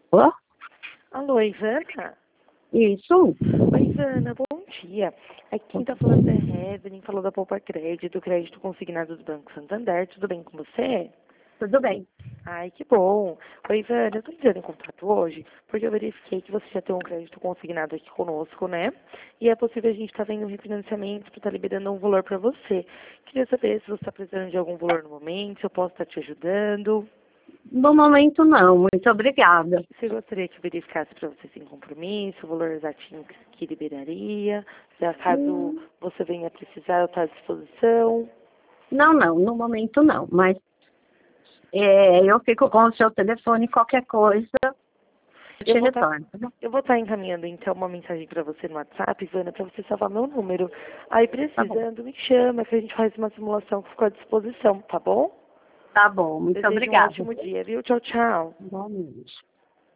Alô? Alô, Ivana? Isso? Oi, Ivana, bom dia. Aqui quem tá falando é Evelyn, falou da Poupa Crédito, crédito consignado do Banco Santander. Tudo bem com você? Tudo bem. Ai, que bom. Oi, Ivana, eu tô entrando em contato hoje porque eu verifiquei que você já tem um crédito consignado aqui conosco, né? E é possível a gente estar vendo um refinanciamento que tá liberando um valor para você. Queria saber se você está precisando de algum valor no momento, se eu posso estar te ajudando. No momento não, muito obrigada. Você gostaria que eu verificasse para você sem compromisso, o valor exatinho que liberaria? Se caso você venha precisar, eu estou à disposição. Não, no momento não, mas eu fico com o seu telefone, qualquer coisa, eu Eu te vou estar retorno. Tá bom? eu vou estar encaminhando então uma mensagem para você no WhatsApp, Ivana, para você salvar meu número. Aí Tá bom, precisando, me chama que a gente faz uma simulação que ficou à disposição, tá bom? tá bom, muito Desejo um obrigada. ótimo dia, viu? Tchau, tchau. Igualmente.